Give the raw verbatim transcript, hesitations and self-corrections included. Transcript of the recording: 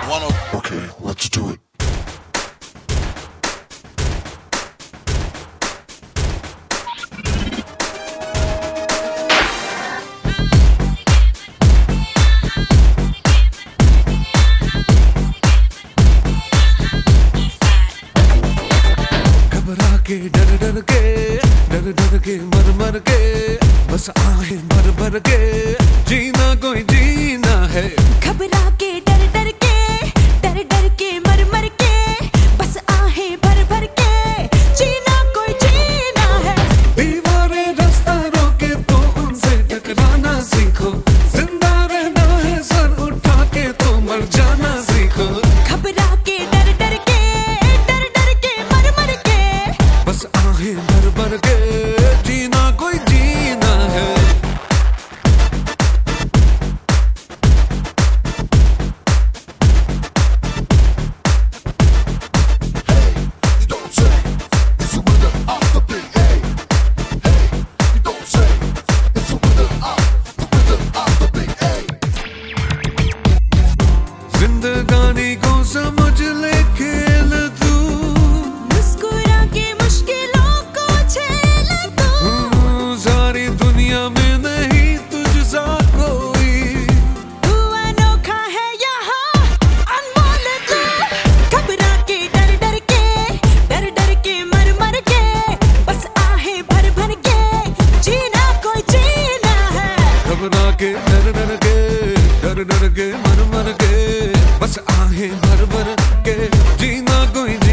One of okay, let's do it. घबरा के डर डर के डर डर के मर मर के बस आहें भर भर के जीना कोई जीना है। घबरा के डर डर के डर डर के मर मर के बस आहें भर भर के जीना कोई जीना है। दीवारें रास्ता रोके तो उनसे टकराना सीखो, जिंदा रहना है सर उठा के तो मर जाना सीखो। घबरा के डर डर के डर डर के मर मर के बस आहें भर भर के जीना कोई जीना है। जिंदगानी को समझ ले खेल तू, मुस्कुरा के मुश्किलों को झेल तू। सारी दुनिया में नहीं तुझ सा कोई, तू अनोखा है यहाँ अनमोल तू। घबरा के डर डर के डर डर के मर मर के बस आहें भर भर के जीना कोई जीना है। घबरा के डर डर के डर डर के मर मर के बस आहें भर भर के जीना कोई